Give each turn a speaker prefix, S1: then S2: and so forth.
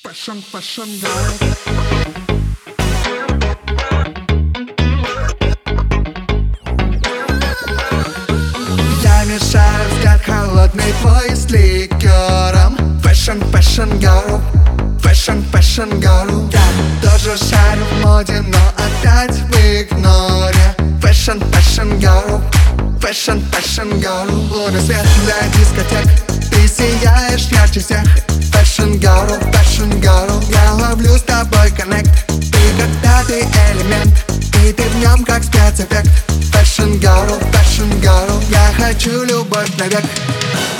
S1: fashion girl. Я мешаю взгляд холодный поезд ликером. Fashion girl, fashion girl. Я тоже шарю в моде, но опять в игноре. Fashion girl, fashion girl. Лунный свет для дискотек, ты сияешь ярче всех. Fashion girl, я ловлю с тобой коннект. Ты как пятый элемент, и ты в нем как спецэффект. Fashion girl, я хочу любовь навек.